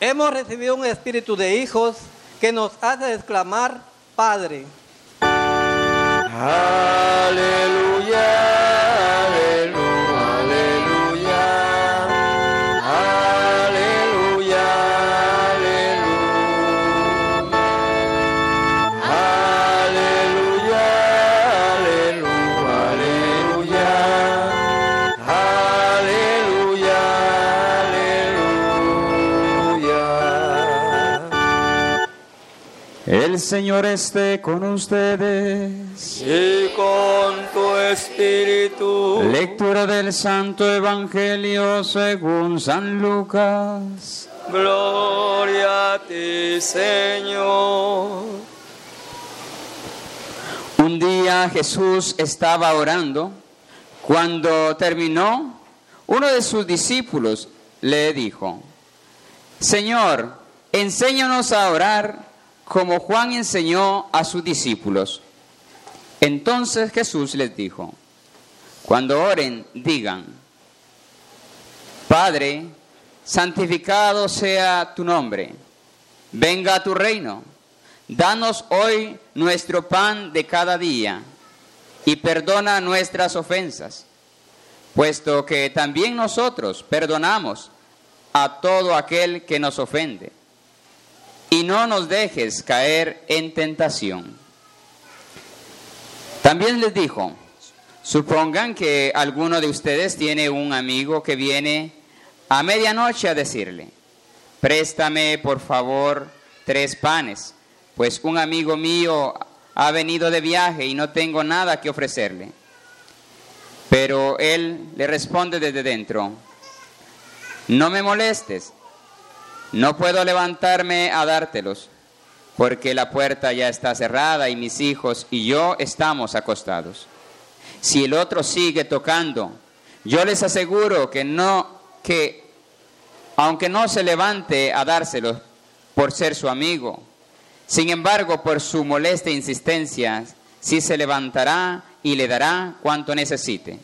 hemos recibido un espíritu de hijos que nos hace exclamar, Padre. Aleluya. El Señor esté con ustedes. Y con tu espíritu. Lectura del Santo Evangelio según San Lucas. Gloria a ti, Señor. Un día Jesús estaba orando. Cuando terminó, uno de sus discípulos le dijo: Señor, enséñanos a orar como Juan enseñó a sus discípulos. Entonces Jesús les dijo: cuando oren, digan: Padre, santificado sea tu nombre, venga a tu reino, danos hoy nuestro pan de cada día, y perdona nuestras ofensas, puesto que también nosotros perdonamos a todo aquel que nos ofende. Y no nos dejes caer en tentación. También les dijo: supongan que alguno de ustedes tiene un amigo que viene a medianoche a decirle: préstame por favor 3 panes, pues un amigo mío ha venido de viaje y no tengo nada que ofrecerle. Pero él le responde desde dentro: no me molestes, no puedo levantarme a dártelos, porque la puerta ya está cerrada y mis hijos y yo estamos acostados. Si el otro sigue tocando, yo les aseguro que aunque no se levante a dárselos por ser su amigo, sin embargo, por su molesta insistencia, sí se levantará y le dará cuanto necesite.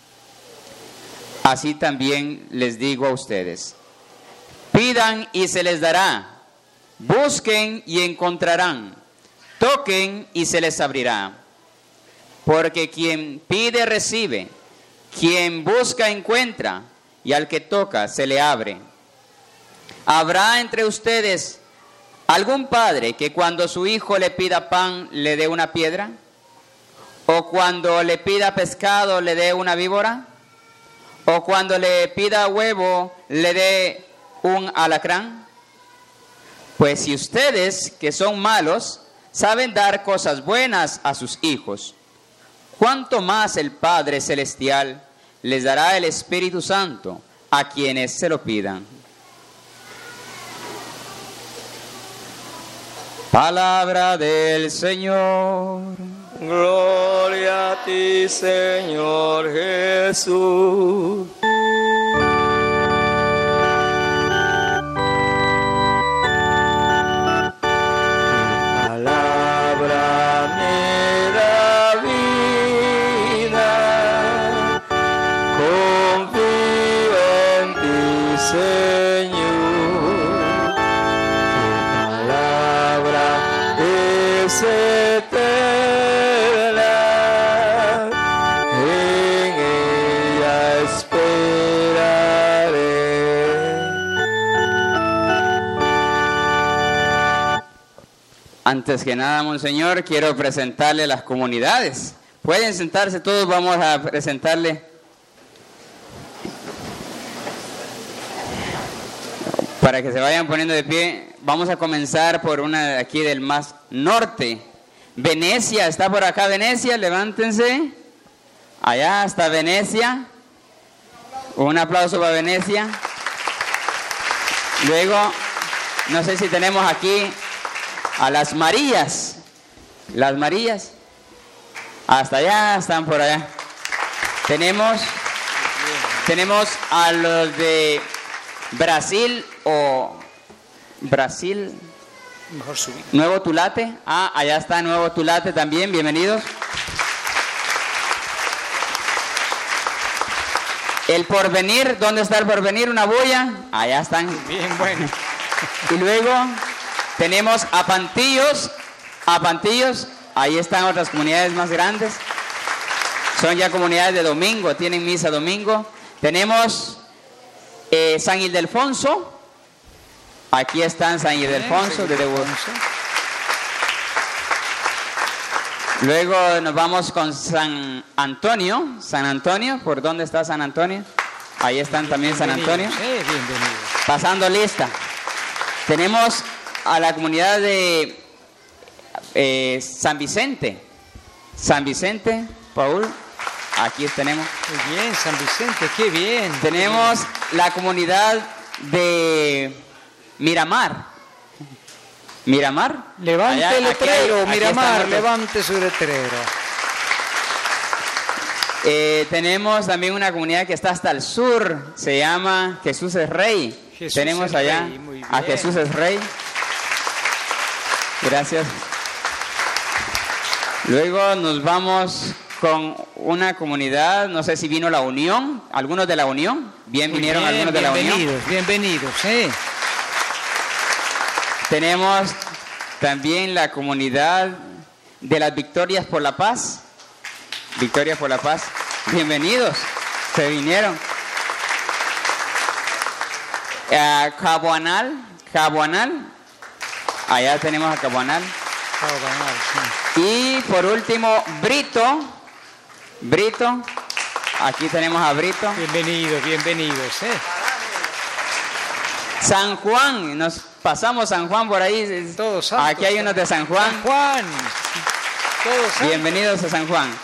Así también les digo a ustedes: pidan y se les dará, busquen y encontrarán, toquen y se les abrirá. Porque quien pide recibe, quien busca encuentra, y al que toca se le abre. ¿Habrá entre ustedes algún padre que cuando su hijo le pida pan le dé una piedra? ¿O cuando le pida pescado le dé una víbora? ¿O cuando le pida huevo le dé un alacrán? Pues si ustedes, que son malos, saben dar cosas buenas a sus hijos, ¿cuánto más el Padre Celestial les dará el Espíritu Santo a quienes se lo pidan? Palabra del Señor. Gloria a ti, Señor Jesús. Antes que nada, Monseñor, quiero presentarle las comunidades. Pueden sentarse todos, vamos a presentarle. Para que se vayan poniendo de pie, vamos a comenzar por una de aquí del más norte. Venecia, ¿está por acá Venecia? Levántense. Allá está Venecia. Un aplauso para Venecia. Luego, no sé si tenemos aquí a las Marías. Las Marías. Hasta allá, están por allá. Tenemos a los de Brasil o Brasil. Nuevo Tulate. Ah, allá está Nuevo Tulate también. Bienvenidos. El Porvenir, ¿dónde está el Porvenir? Una bulla. Allá están. Bien, bueno. Y luego tenemos a Pantillos, ahí están otras comunidades más grandes. Son ya comunidades de domingo, tienen misa domingo. Tenemos San Ildefonso. Aquí están San Ildefonso de Devoción. Luego nos vamos con San Antonio. San Antonio, ¿por dónde está San Antonio? Ahí están también San Antonio. Bienvenidos. Pasando lista. Tenemos a la comunidad de San Vicente. San Vicente, Paul. Aquí tenemos. Muy bien, San Vicente, qué bien. Tenemos la comunidad de Miramar. Miramar. Levante Allá, el letrero, aquí Miramar, están levante su letrero. Tenemos también una comunidad que está hasta el sur, se llama Jesús es Rey. Jesús Tenemos es allá Rey, muy a bien. Jesús es Rey. Gracias. Luego nos vamos con una comunidad, no sé si vino la Unión, algunos de la Unión. Bien, Muy vinieron bien, algunos de la Unión. Bienvenidos. Tenemos también la comunidad de las Victorias por la Paz. Victorias por la Paz. Bienvenidos. Se vinieron. Cabuanal. Allá tenemos a Cabuanal. Y por último, Brito. Aquí tenemos a Brito. Bienvenidos. San Juan. Nos pasamos San Juan por ahí. Todos santos. Aquí hay unos de San Juan. San Juan. Todos santos. Bienvenidos a San Juan.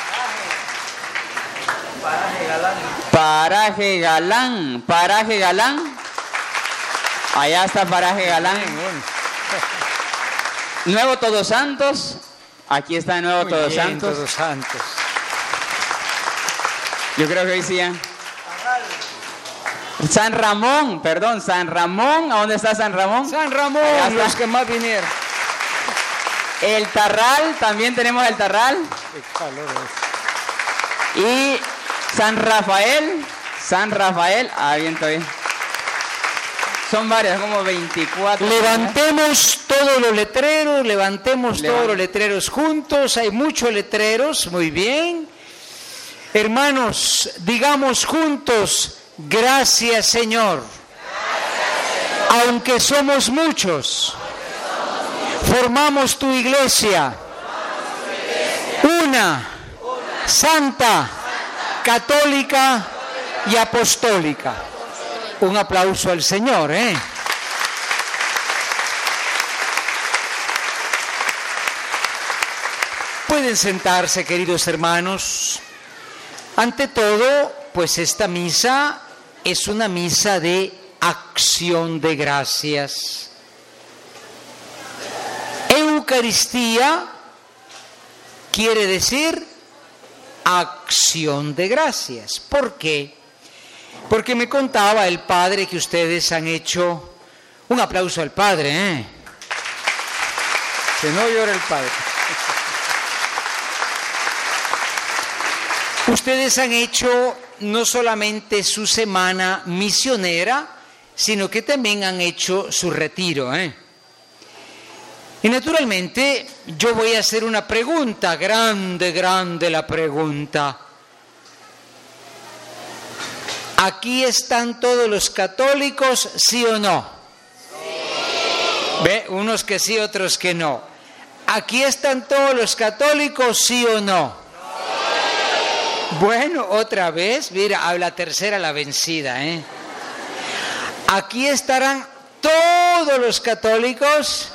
Paraje Galán. Allá está Paraje Galán. Bien, bueno. Nuevo Todos Santos. Aquí está Nuevo Muy Todos bien, Santos. Todos Santos. Yo creo que hoy sí. San Ramón. ¿A dónde está San Ramón? San Ramón, Allá está. los que más vinieron. El Tarral, también tenemos el Tarral. Qué calor es. Y San Rafael, bien todavía. Son varias, como 24. Levantemos todos los letreros juntos. Hay muchos letreros, muy bien. Hermanos, digamos juntos, gracias Señor. Aunque somos muchos, formamos tu iglesia. Una, santa, católica y apostólica. Un aplauso al Señor, Pueden sentarse, queridos hermanos. Ante todo, pues esta misa es una misa de acción de gracias. Eucaristía quiere decir acción de gracias. ¿Por qué? Porque me contaba el padre que ustedes han hecho... Un aplauso al padre, Que no llora el padre. Ustedes han hecho no solamente su semana misionera, sino que también han hecho su retiro, Y naturalmente yo voy a hacer una pregunta, grande la pregunta. ¿Aquí están todos los católicos, sí o no? Sí. ¿Ve? Unos que sí, otros que no. ¿Aquí están todos los católicos, sí o no? Bueno, otra vez, mira, a la tercera la vencida, Aquí estarán todos los católicos.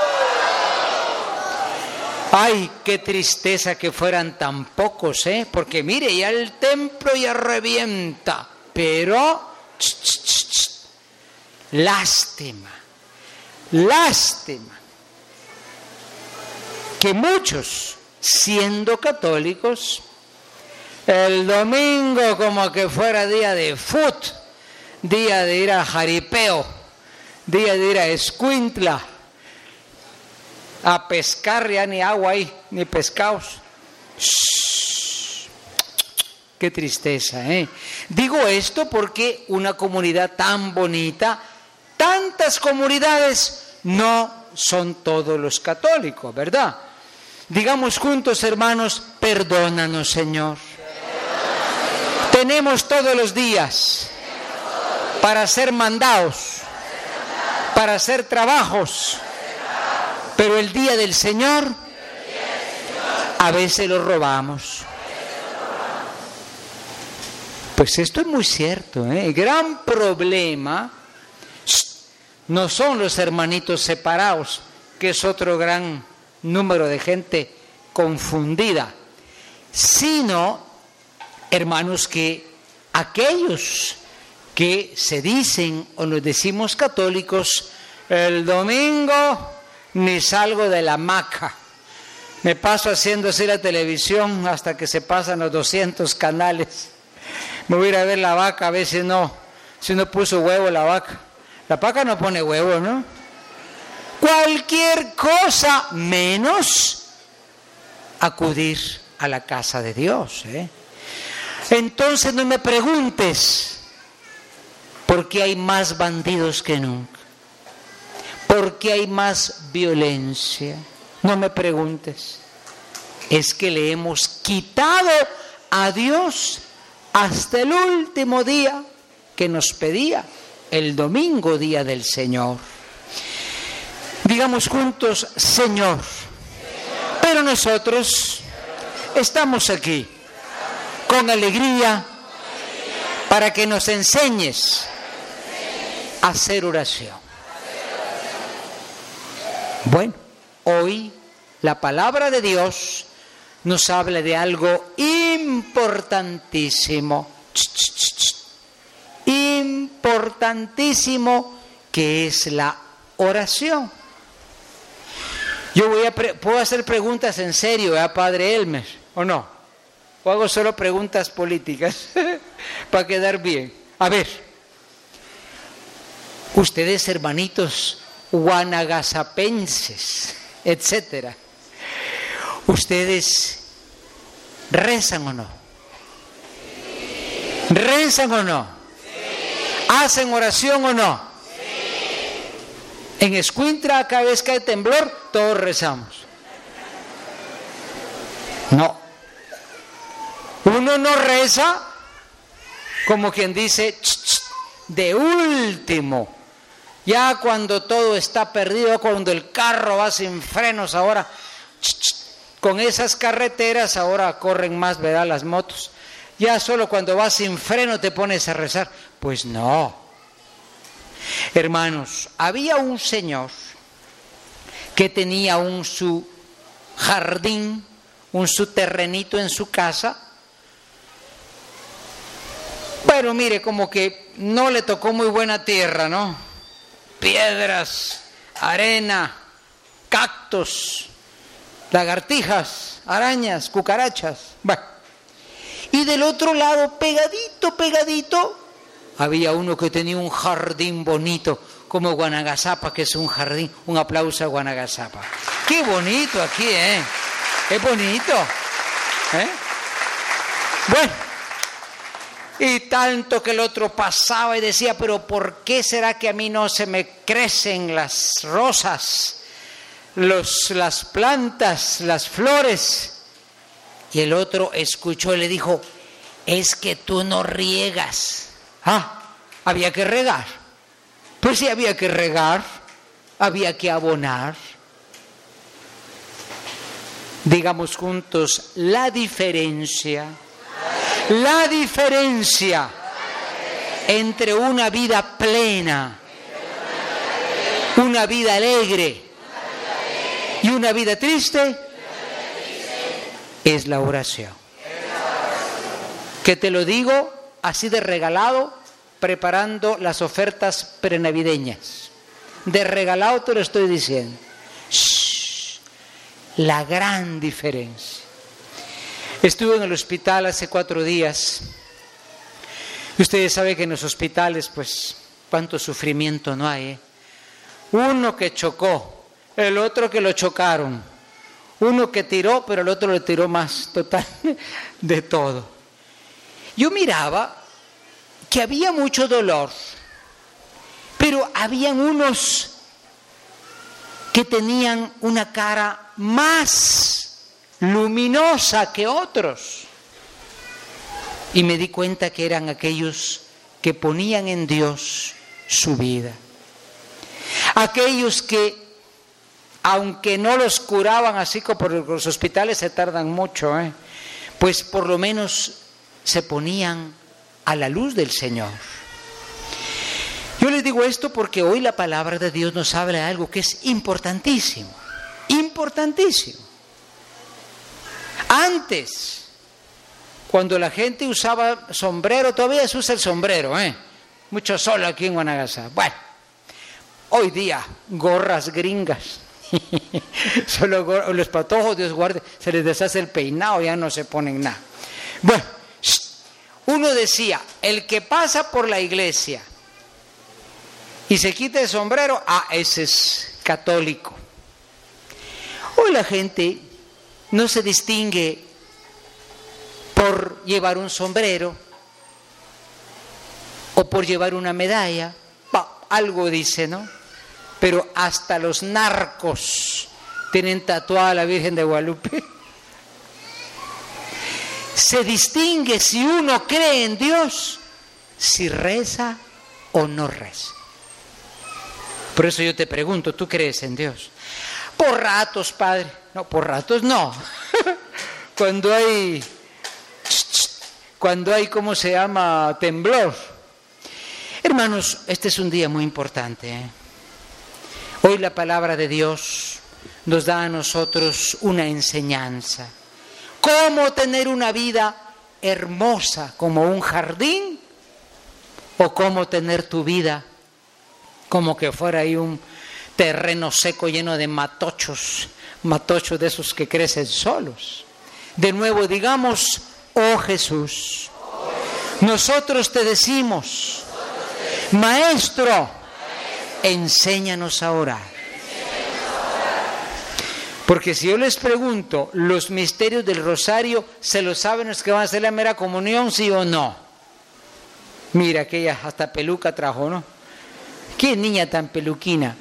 Ay, qué tristeza que fueran tan pocos, porque mire, ya el templo ya revienta, pero lástima que muchos, siendo católicos, el domingo como que fuera día de día de ir a jaripeo, día de ir a Escuintla, a pescar, ya ni agua ahí, ni pescados. Qué tristeza, Digo esto porque una comunidad tan bonita, tantas comunidades, no son todos los católicos, ¿verdad? Digamos juntos, hermanos, perdónanos, Señor. Tenemos todos los días para hacer mandados, para hacer trabajos, pero el día del Señor a veces lo robamos. Pues esto es muy cierto, ¿eh? El gran problema no son los hermanitos separados, que es otro gran número de gente confundida, sino, hermanos, que aquellos que se dicen o nos decimos católicos, el domingo ni salgo de la hamaca, me paso haciendo así la televisión hasta que se pasan los 200 canales, me voy a ir a ver la vaca a ver si no puso huevo la vaca. La vaca no pone huevo, ¿no? Cualquier cosa menos acudir a la casa de Dios, ¿eh? Entonces no me preguntes por qué hay más bandidos que nunca, por qué hay más violencia. No me preguntes. Es que le hemos quitado a Dios hasta el último día que nos pedía, el domingo, día del Señor. Digamos juntos, Señor. Pero nosotros estamos aquí con alegría para que nos enseñes a hacer oración. Bueno, hoy la palabra de Dios nos habla de algo importantísimo. Importantísimo, que es la oración. Yo puedo hacer preguntas en serio, Padre Elmer, ¿o no? ¿O hago solo preguntas políticas para quedar bien? A ver, ustedes, hermanitos guanagasapenses, etcétera, ¿ustedes rezan o no? ¿Rezan o no? ¿Hacen oración o no? En Escuintla, cada vez que hay temblor, todos rezamos. No. Uno no reza como quien dice, de último. Ya cuando todo está perdido, cuando el carro va sin frenos ahora, con esas carreteras ahora corren más, ¿verdad?, las motos. Ya solo cuando vas sin freno te pones a rezar. Pues no. Hermanos, había un señor que tenía su jardín, su terrenito en su casa. Pero mire, como que no le tocó muy buena tierra, ¿no? Piedras, arena, cactus, lagartijas, arañas, cucarachas. Bueno. Y del otro lado, pegadito, había uno que tenía un jardín bonito, como Guanagasapa, que es un jardín. Un aplauso a Guanagasapa. ¡Qué bonito aquí, eh! ¡Qué bonito! ¿Eh? Bueno, y tanto que el otro pasaba y decía, pero ¿por qué será que a mí no se me crecen las rosas, las plantas, las flores? Y el otro escuchó y le dijo, es que tú no riegas. Había que regar. Pues sí, había que regar, había que abonar. Digamos juntos, la diferencia entre una vida plena, una vida alegre y una vida triste es la oración. Que te lo digo así de regalado, preparando las ofertas prenavideñas. De regalado te lo estoy diciendo. La gran diferencia. Estuve en el hospital hace 4 días. Y ustedes saben que en los hospitales, pues, cuánto sufrimiento no hay, ¿eh? Uno que chocó, el otro que lo chocaron. Uno que tiró, pero el otro le tiró más, total, de todo. Yo miraba que había mucho dolor, Pero habían unos que tenían una cara más luminosa que otros. Y me di cuenta que eran aquellos que ponían en Dios su vida. Aquellos que, aunque no los curaban así como por los hospitales se tardan mucho, pues por lo menos se ponían a la luz del Señor. Yo les digo esto porque hoy la palabra de Dios nos habla de algo que es importantísimo, importantísimo. Antes, cuando la gente usaba sombrero, todavía se usa el sombrero, mucho sol aquí en Guanacaste. Bueno, hoy día, gorras gringas. Solo los patojos, Dios guarde, se les deshace el peinado, ya no se ponen nada. Bueno, uno decía, el que pasa por la iglesia y se quita el sombrero, ese es católico. Hoy la gente no se distingue por llevar un sombrero o por llevar una medalla, algo dice, ¿no? Pero hasta los narcos tienen tatuada a la Virgen de Guadalupe. Se distingue si uno cree en Dios, si reza o no reza. Por eso yo te pregunto, ¿tú crees en Dios? Por ratos, Padre. No, por ratos no. Cuando hay, ¿cómo se llama? Temblor. Hermanos, este es un día muy importante, Hoy la palabra de Dios nos da a nosotros una enseñanza. ¿Cómo tener una vida hermosa como un jardín? ¿O cómo tener tu vida como que fuera ahí un terreno seco lleno de matochos de esos que crecen solos? De nuevo digamos, oh Jesús, nosotros te decimos, Maestro, enséñanos a orar. Porque si yo les pregunto, ¿los misterios del rosario se lo saben los que van a hacer la mera comunión, sí o no? Mira, aquella hasta peluca trajo, ¿no? ¿Qué niña tan peluquina?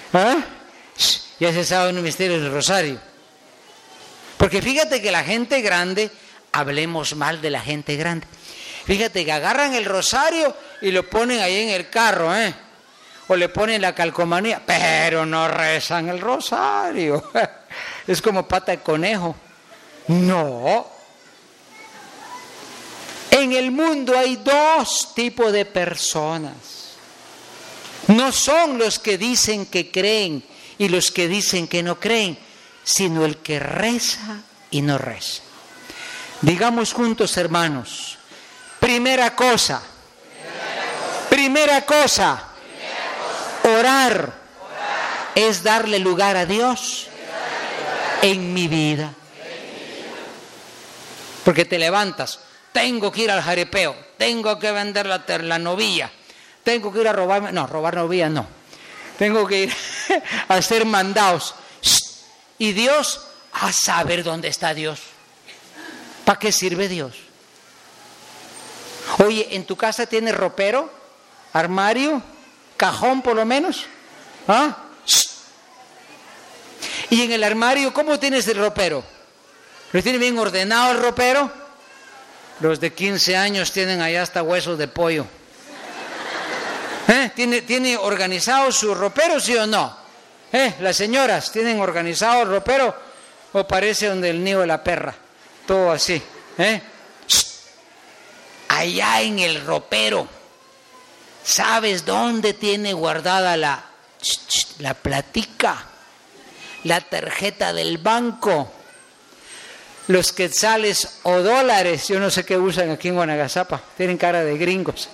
Ya se saben los misterios del rosario. Porque fíjate que la gente grande, hablemos mal de la gente grande, fíjate que agarran el rosario y lo ponen ahí en el carro, o le ponen la calcomanía, pero no rezan el rosario. Es como pata de conejo. No. En el mundo hay dos tipos de personas. No son los que dicen que creen y los que dicen que no creen, sino el que reza y no reza. Digamos juntos, hermanos, primera cosa, orar es darle lugar a Dios en mi vida. Porque te levantas, tengo que ir al jaripeo, tengo que vender la novilla, tengo que ir a robar novilla no, tengo que ir a hacer mandados. Y Dios, a saber dónde está Dios. ¿Para qué sirve Dios? Oye, ¿en tu casa tienes ropero, armario, cajón por lo menos? Y en el armario, ¿cómo tienes el ropero? ¿Lo tiene bien ordenado el ropero? Los de 15 años tienen allá hasta huesos de pollo. ¿Tiene organizado su ropero, sí o no? Las señoras, ¿tienen organizado el ropero? ¿O parece donde el nido de la perra? Todo así. Allá en el ropero, ¿sabes dónde tiene guardada la platica? La tarjeta del banco, los quetzales o dólares, yo no sé qué usan aquí en Guanacaste, tienen cara de gringos.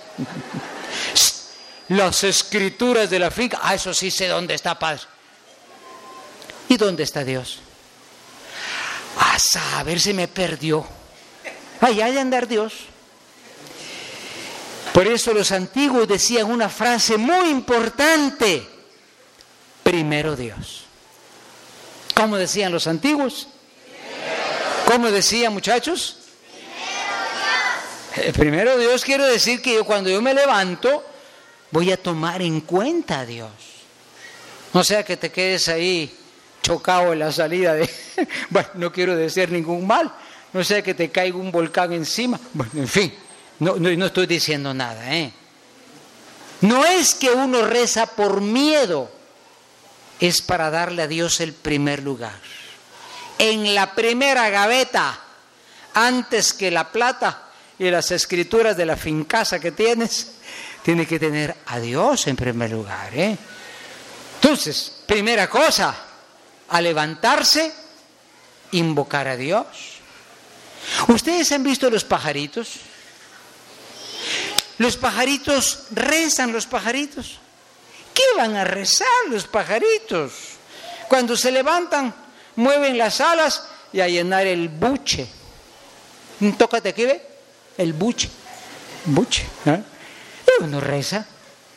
Las escrituras de la finca, eso sí sé dónde está, Padre. ¿Y dónde está Dios? A saber, se me perdió. Allá hay de andar Dios. Por eso los antiguos decían una frase muy importante: primero Dios. ¿Cómo decían los antiguos? ¿Cómo decían, muchachos? Primero Dios quiere decir que cuando yo me levanto, voy a tomar en cuenta a Dios. No sea que te quedes ahí chocado en la salida de... Bueno, no quiero decir ningún mal. No sea que te caiga un volcán encima. Bueno, en fin, no estoy diciendo nada, ¿eh? No es que uno reza por miedo, es para darle a Dios el primer lugar. En la primera gaveta, antes que la plata y las escrituras de la fincasa que tienes, tiene que tener a Dios en primer lugar, ¿eh? Entonces, primera cosa, a levantarse, invocar a Dios. ¿Ustedes han visto los pajaritos? Los pajaritos rezan, los pajaritos. ¿Qué van a rezar los pajaritos? Cuando se levantan, mueven las alas y a llenar el buche. Tócate aquí, ve, el buche. Buche, ¿eh? Y uno reza.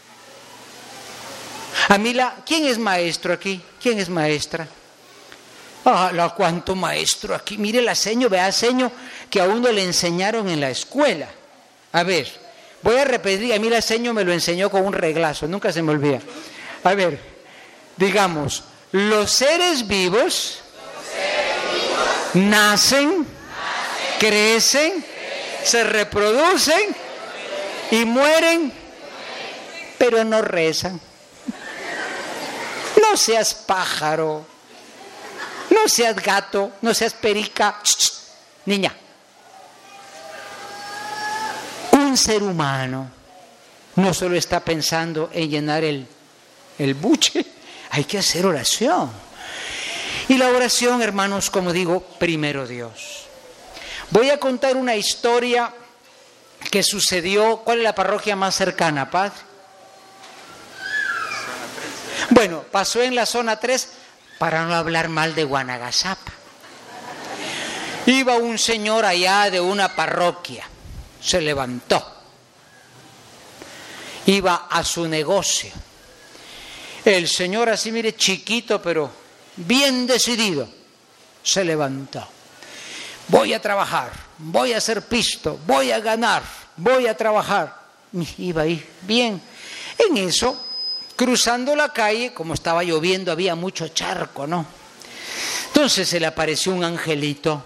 ¿Quién es maestro aquí? ¿Quién es maestra? Ah, cuánto maestro aquí. Mire la seño, vea seño que a uno le enseñaron en la escuela. A ver, voy a repetir, a mí la seño me lo enseñó con un reglazo, nunca se me olvida. A ver, digamos, los seres vivos nacen, crecen, se reproducen y mueren, pero no rezan. No seas pájaro, no seas gato, no seas perica. Niña, un ser humano no solo está pensando en llenar el buche, hay que hacer oración. Y la oración, hermanos, como digo, primero Dios. Voy a contar una historia que sucedió. ¿Cuál es la parroquia más cercana, padre? Bueno, pasó en la zona 3, para no hablar mal de Guanagasapa. Iba un señor allá de una parroquia, se levantó, iba a su negocio. El señor así, mire, chiquito, pero bien decidido, se levantó. Voy a trabajar, voy a hacer pisto, voy a ganar, voy a trabajar. Iba ahí, bien. En eso, cruzando la calle, como estaba lloviendo, había mucho charco, ¿no? Entonces se le apareció un angelito.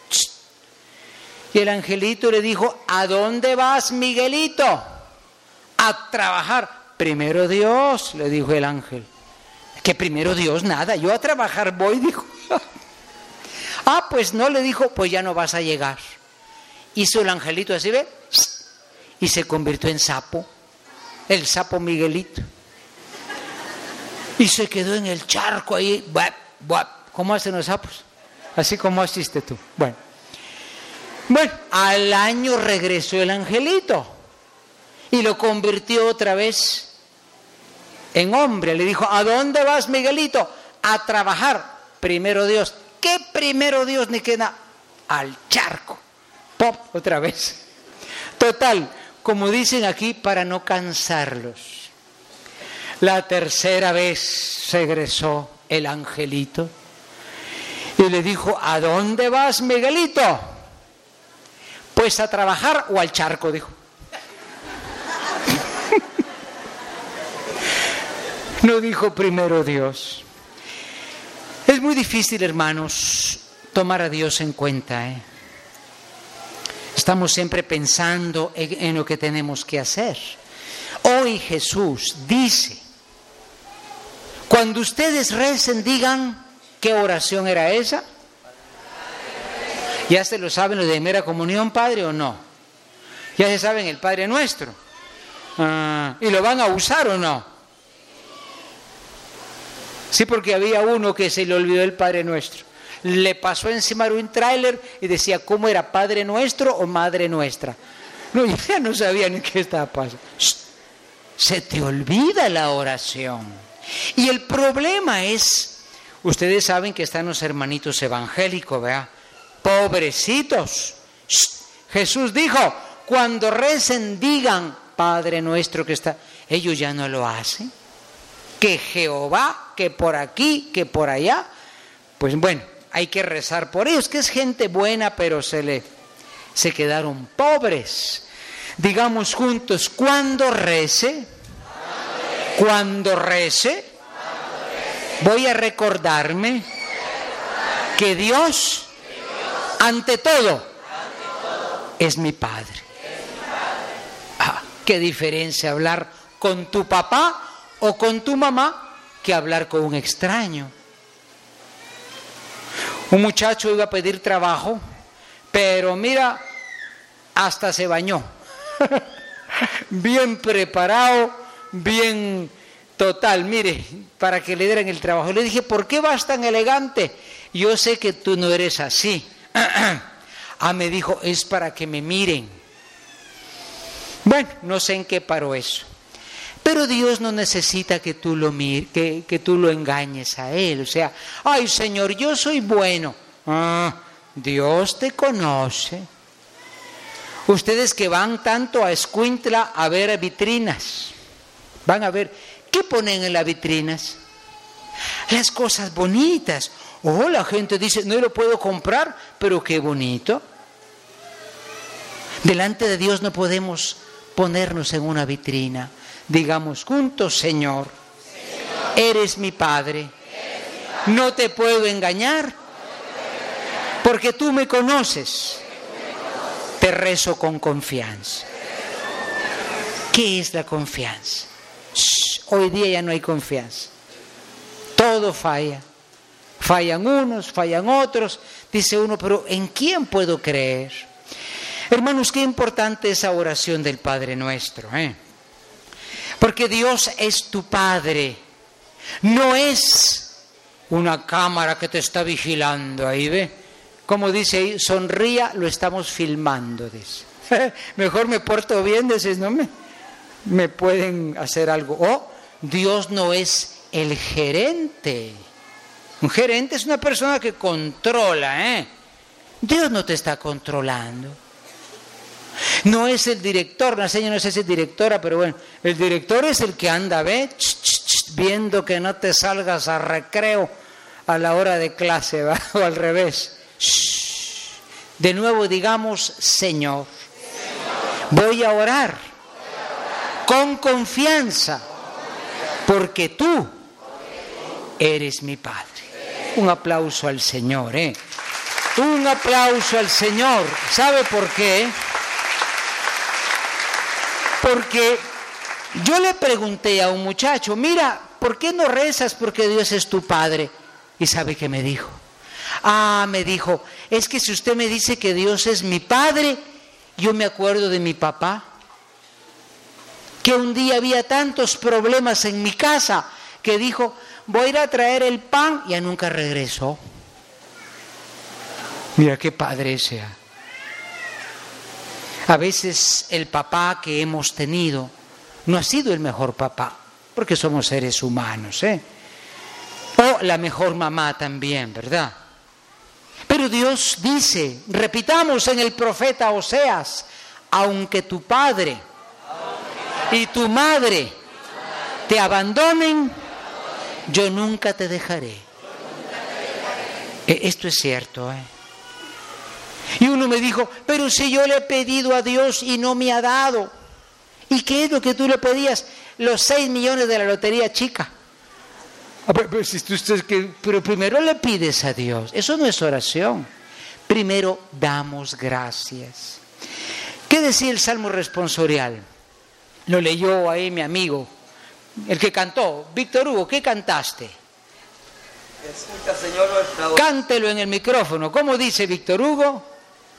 Y el angelito le dijo, ¿a dónde vas, Miguelito? A trabajar. Primero Dios, le dijo el ángel. ¿Qué primero Dios? Nada, yo a trabajar voy, dijo. Ah, pues no, le dijo, pues ya no vas a llegar. Hizo el angelito así, ¿ve? Y se convirtió en sapo, el sapo Miguelito. Y se quedó en el charco ahí, buap, buap. ¿Cómo hacen los sapos? Así como hiciste tú. Bueno, al año regresó el angelito y lo convirtió otra vez en hombre. Le dijo, ¿a dónde vas, Miguelito? A trabajar. Primero Dios. ¿Qué primero Dios ni queda? Al charco. Pop, otra vez. Total, como dicen aquí, para no cansarlos. La tercera vez regresó el angelito y le dijo, ¿a dónde vas, Miguelito? Pues a trabajar o al charco, dijo. No dijo primero Dios. Es muy difícil, hermanos, tomar a Dios en cuenta, ¿eh? Estamos siempre pensando en lo que tenemos que hacer. Hoy Jesús dice, cuando ustedes recen, digan, ¿qué oración era esa? ¿Ya se lo saben los de primera comunión, Padre, o no? ¿Ya se saben el Padre Nuestro? ¿Y lo van a usar o no? Sí, porque había uno que se le olvidó el Padre Nuestro. Le pasó encima de un tráiler y decía, ¿cómo era? ¿Padre Nuestro o Madre Nuestra? No, ya no sabía ni qué estaba pasando. Se te olvida la oración. Y el problema es, ustedes saben que están los hermanitos evangélicos, ¿verdad? Pobrecitos. Jesús dijo, cuando recen digan, Padre Nuestro que está. Ellos ya no lo hacen. Que Jehová, que por aquí, que por allá. Pues bueno, hay que rezar por ellos, que es gente buena, pero se quedaron pobres. Digamos juntos, cuando rece, Cuando rece, voy a recordarme que Dios, ante todo, es mi Padre. Qué diferencia hablar con tu papá o con tu mamá que hablar con un extraño. Un muchacho iba a pedir trabajo, pero mira, hasta se bañó. Bien preparado, bien total, mire, para que le dieran el trabajo. Le dije, ¿por qué vas tan elegante? Yo sé que tú no eres así. Me dijo, es para que me miren. Bueno, no sé en qué paró eso. Pero Dios no necesita que tú lo que tú lo engañes a Él. O sea, ay Señor, yo soy bueno. Dios te conoce. Ustedes que van tanto a Escuintla a ver vitrinas, van a ver, ¿qué ponen en las vitrinas? Las cosas bonitas. La gente dice, no lo puedo comprar, pero qué bonito. Delante de Dios no podemos ponernos en una vitrina. Digamos juntos, Señor, eres mi Padre. No te puedo engañar, porque tú me conoces. Te rezo con confianza. ¿Qué es la confianza? Hoy día ya no hay confianza. Todo falla. Fallan unos, fallan otros. Dice uno, pero ¿en quién puedo creer? Hermanos, qué importante esa oración del Padre Nuestro, Porque Dios es tu Padre. No es una cámara que te está vigilando ahí, ¿ve? Como dice ahí, sonría, lo estamos filmando, dice. Mejor me porto bien, dices, no me pueden hacer algo. Dios no es el gerente. Un gerente es una persona que controla, Dios no te está controlando. No es el director, la señora no es esa directora, pero bueno, el director es el que anda, viendo que no te salgas a recreo a la hora de clase, ¿va? O al revés. De nuevo digamos, Señor, voy a orar con confianza, porque tú eres mi Padre. Un aplauso al Señor, Un aplauso al Señor. ¿Sabe por qué? Porque yo le pregunté a un muchacho, mira, ¿por qué no rezas porque Dios es tu Padre? ¿Y sabe qué me dijo? Me dijo, es que si usted me dice que Dios es mi Padre, yo me acuerdo de mi papá, que un día había tantos problemas en mi casa, que dijo, voy a ir a traer el pan, y ya nunca regresó. Mira qué padre sea. A veces el papá que hemos tenido no ha sido el mejor papá, porque somos seres humanos, O la mejor mamá también, ¿verdad? Pero Dios dice, repitamos en el profeta Oseas, aunque tu padre y tu madre te abandonen, yo nunca te dejaré. Esto es cierto, Y uno me dijo, pero si yo le he pedido a Dios y no me ha dado. ¿Y qué es lo que tú le pedías? Los 6 millones de la lotería chica. Pero primero le pides a Dios. Eso no es oración. Primero damos gracias. ¿Qué decía el Salmo responsorial? Lo leyó ahí mi amigo, el que cantó. Víctor Hugo, ¿qué cantaste? Escucha, Señor, nuestra oración. Cántelo en el micrófono. ¿Cómo dice Víctor Hugo?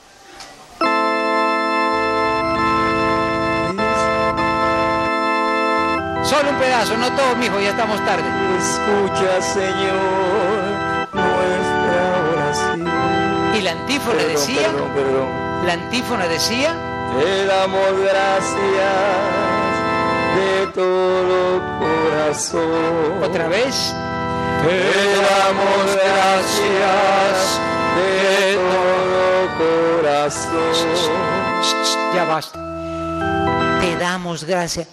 Solo un pedazo, no todo, mijo, ya estamos tarde. Escucha, Señor, nuestra oración. Y la antífona decía, Perdón. la antífona decía, te damos gracias de todo corazón. otra vez, te damos gracias de todo corazón. Ya basta. Te damos gracias.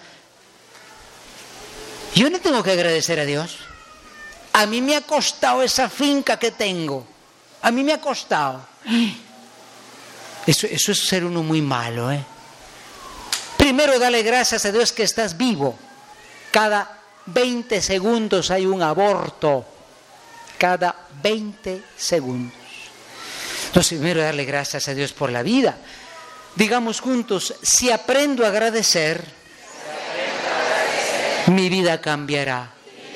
Yo no tengo que agradecer a Dios. A mí me ha costado esa finca que tengo. A mí me ha costado. Eso es ser uno muy malo, Primero dale gracias a Dios que estás vivo. Cada 20 segundos hay un aborto. Cada 20 segundos. Entonces, primero darle gracias a Dios por la vida. Digamos juntos, si aprendo a agradecer, mi vida cambiará.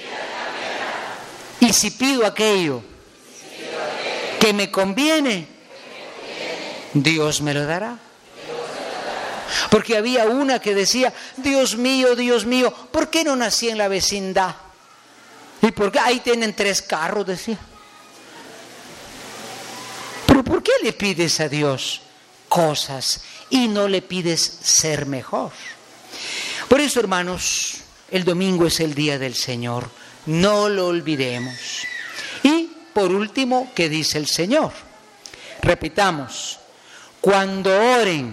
Y si pido aquello que me conviene, Dios me lo dará. Porque había una que decía, Dios mío, ¿por qué no nací en la vecindad? ¿Y por qué? Ahí tienen 3 carros, decía. Pero ¿por qué le pides a Dios cosas y no le pides ser mejor? Por eso, hermanos, el domingo es el día del Señor. No lo olvidemos. Y por último, ¿qué dice el Señor? Repitamos, cuando oren,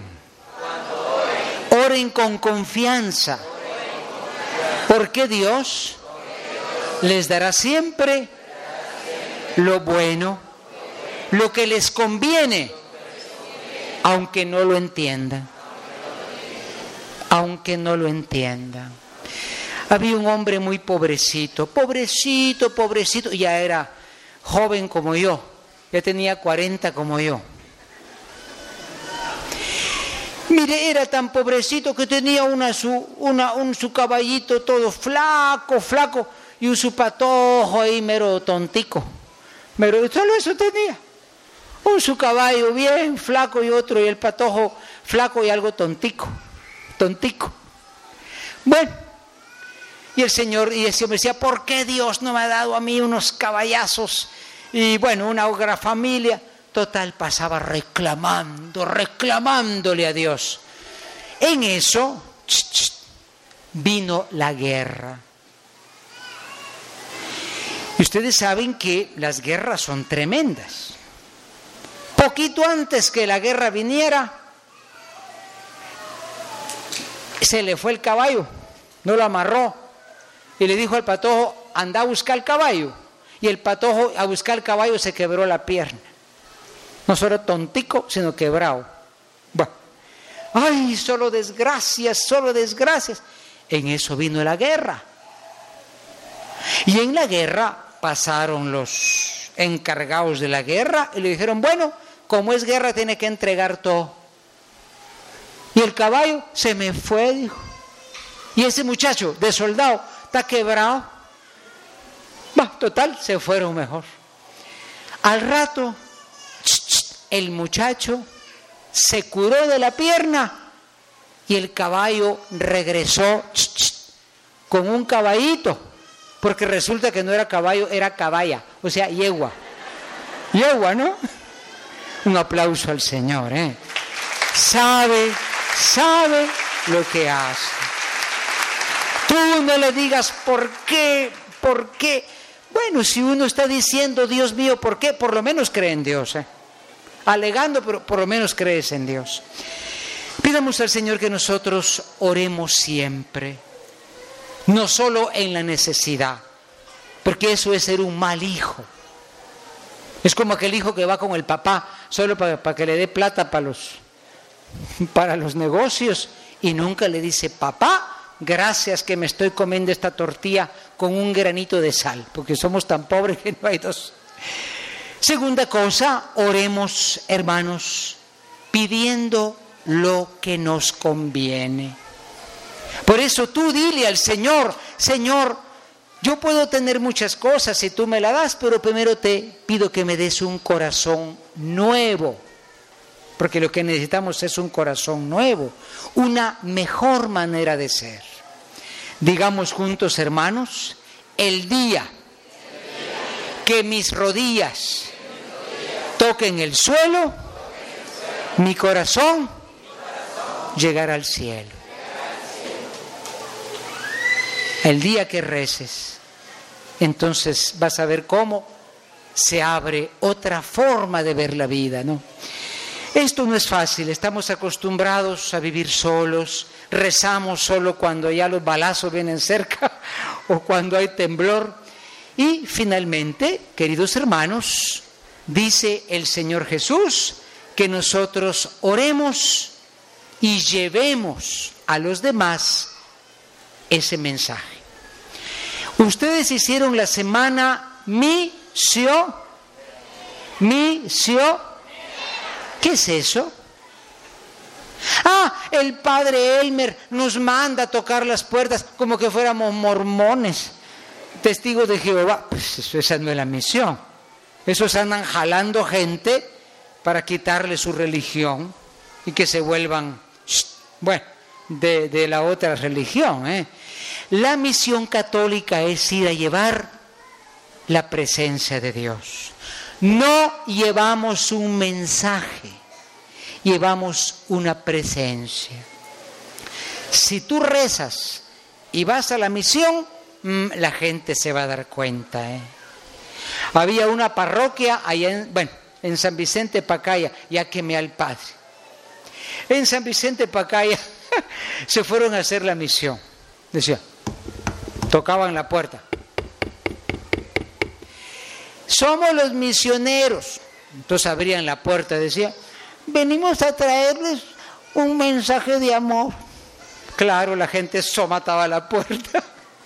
oren con confianza, porque Dios les dará siempre lo bueno, lo que les conviene, aunque no lo entiendan. Aunque no lo entiendan. Había un hombre muy pobrecito, ya era joven como yo, ya tenía 40 como yo. Mire, era tan pobrecito que tenía su caballito todo flaco, y su patojo ahí mero tontico. Solo eso tenía. Su caballo bien flaco y otro, y el patojo flaco y algo tontico. Bueno, y el Señor me decía, ¿por qué Dios no me ha dado a mí unos caballazos? Y bueno, una otra familia. Total, pasaba reclamándole a Dios. En eso, vino la guerra. Y ustedes saben que las guerras son tremendas. Poquito antes que la guerra viniera, se le fue el caballo, no lo amarró, y le dijo al patojo, anda a buscar el caballo. Y el patojo, a buscar el caballo, se quebró la pierna. No solo tontico, sino quebrado. Bueno, ay, solo desgracias. En eso vino la guerra. Y en la guerra pasaron los encargados de la guerra y le dijeron, bueno, como es guerra tiene que entregar todo. Y el caballo se me fue, dijo. Y ese muchacho de soldado está quebrado. Total, se fueron mejor. Al rato, el muchacho se curó de la pierna y el caballo regresó con un caballito, porque resulta que no era caballo, era caballa, o sea, yegua. Yegua, ¿no? Un aplauso al Señor, ¿eh? Sabe lo que hace. Tú no le digas por qué. Bueno, si uno está diciendo, Dios mío, ¿por qué? Por lo menos cree en Dios, ¿eh? Alegando, pero por lo menos crees en Dios. Pidamos al Señor que nosotros oremos siempre, no solo en la necesidad, porque eso es ser un mal hijo. Es como aquel hijo que va con el papá solo para que le dé plata para los negocios y nunca le dice, papá, gracias que me estoy comiendo esta tortilla con un granito de sal, porque somos tan pobres que no hay dos. Segunda cosa, oremos, hermanos, pidiendo lo que nos conviene. Por eso tú dile al Señor, Señor, yo puedo tener muchas cosas si tú me las das, pero primero te pido que me des un corazón nuevo, porque lo que necesitamos es un corazón nuevo, una mejor manera de ser. Digamos juntos, hermanos, el día que mis rodillas toquen el suelo, mi corazón llegará al cielo. El día que reces, entonces vas a ver cómo se abre otra forma de ver la vida, ¿no? Esto no es fácil, estamos acostumbrados a vivir solos, rezamos solo cuando ya los balazos vienen cerca o cuando hay temblor. Y finalmente, queridos hermanos, dice el Señor Jesús que nosotros oremos y llevemos a los demás ese mensaje. Ustedes hicieron la semana misión. ¿Qué es eso? El padre Elmer nos manda a tocar las puertas como que fuéramos mormones, testigos de Jehová. Pues esa no es la misión. Esos andan jalando gente para quitarle su religión y que se vuelvan, de la otra religión. La misión católica es ir a llevar la presencia de Dios. No llevamos un mensaje, llevamos una presencia. Si tú rezas y vas a la misión, la gente se va a dar cuenta. Había una parroquia allá en San Vicente Pacaya, ya quemé al padre. En San Vicente Pacaya se fueron a hacer la misión. Decía, tocaban la puerta. Somos los misioneros. Entonces abrían la puerta y decían, venimos a traerles un mensaje de amor. Claro, la gente somataba la puerta.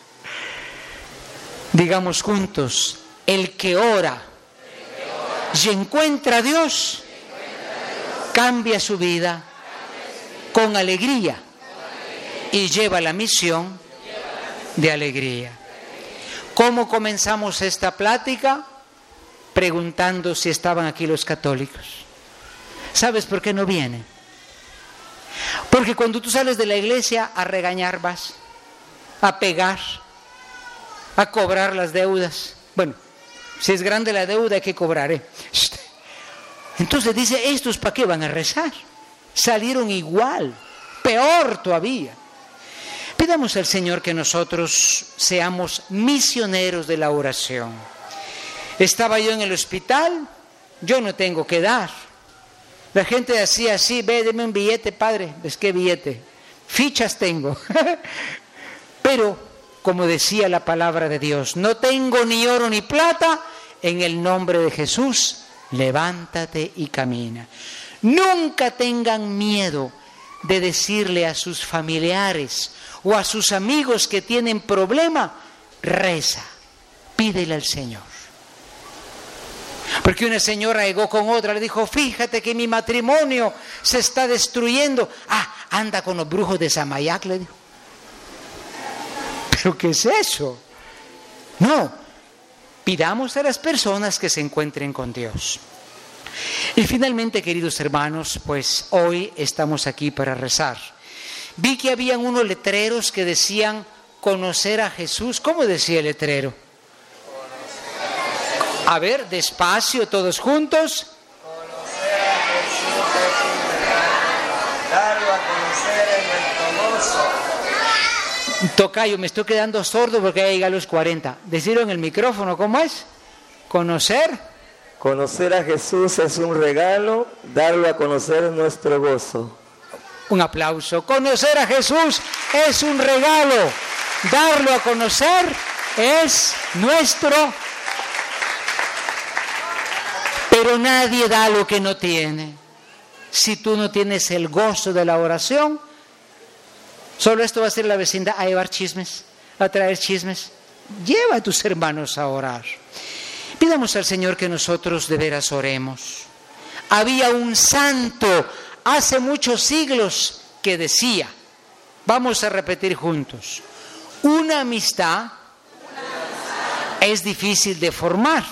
Digamos juntos, el que ora y encuentra a Dios, cambia su vida con alegría y lleva la misión de alegría. ¿Cómo comenzamos esta plática? Preguntando si estaban aquí los católicos. ¿Sabes por qué no vienen? Porque cuando tú sales de la iglesia a regañar vas, a pegar, a cobrar las deudas. Bueno, si es grande la deuda hay que cobrar. Entonces dice, ¿estos para qué van a rezar? Salieron igual, peor todavía. Pidamos al Señor que nosotros seamos misioneros de la oración. Estaba yo en el hospital, yo no tengo que dar. La gente decía así, deme un billete, padre. ¿Ves qué billete? Fichas tengo. Pero, como decía la palabra de Dios, no tengo ni oro ni plata, en el nombre de Jesús, levántate y camina. Nunca tengan miedo de decirle a sus familiares o a sus amigos que tienen problema, reza, pídele al Señor. Porque una señora llegó con otra, le dijo, fíjate que mi matrimonio se está destruyendo. Anda con los brujos de Samayac, le dijo. ¿Pero qué es eso? No, pidamos a las personas que se encuentren con Dios. Y finalmente, queridos hermanos, pues hoy estamos aquí para rezar. Vi que habían unos letreros que decían conocer a Jesús. ¿Cómo decía el letrero? A ver, despacio, todos juntos. Conocer a Jesús es un regalo, darlo a conocer es nuestro gozo. Tocayo, me estoy quedando sordo porque ya llegué a los 40. Decirlo en el micrófono, ¿cómo es? Conocer. Conocer a Jesús es un regalo, darlo a conocer es nuestro gozo. Un aplauso. Conocer a Jesús es un regalo, darlo a conocer es nuestro. Pero nadie da lo que no tiene. Si tú no tienes el gozo de la oración, solo esto va a ser la vecindad a llevar chismes, a traer chismes. Lleva a tus hermanos a orar. Pidamos al Señor que nosotros de veras oremos. Había un santo hace muchos siglos que decía, vamos a repetir juntos, una amistad es difícil de formar.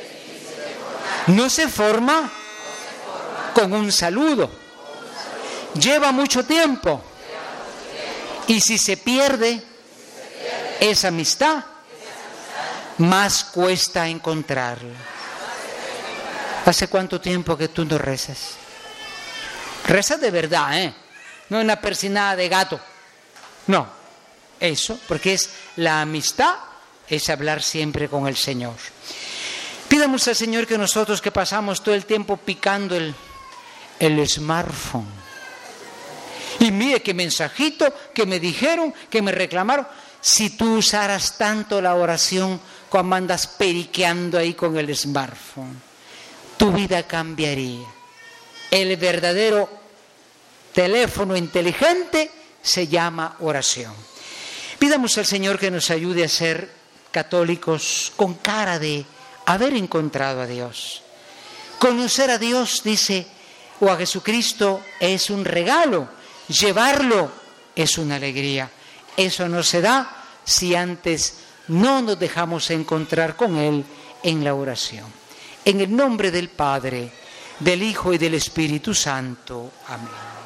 No se forma con un saludo. Lleva mucho tiempo. Y si se pierde esa amistad, más cuesta encontrarla. ¿Hace cuánto tiempo que tú no rezas? Rezas de verdad, no una persinada de gato. No, eso, porque es la amistad, es hablar siempre con el Señor. Pidamos al Señor que nosotros que pasamos todo el tiempo picando el smartphone. Y mire qué mensajito, que me dijeron, que me reclamaron. Si tú usaras tanto la oración como andas periqueando ahí con el smartphone, tu vida cambiaría. El verdadero teléfono inteligente se llama oración. Pidamos al Señor que nos ayude a ser católicos con cara de haber encontrado a Dios. Conocer a Dios, dice, o a Jesucristo, es un regalo. Llevarlo es una alegría. Eso no se da si antes no nos dejamos encontrar con Él en la oración. En el nombre del Padre, del Hijo y del Espíritu Santo. Amén.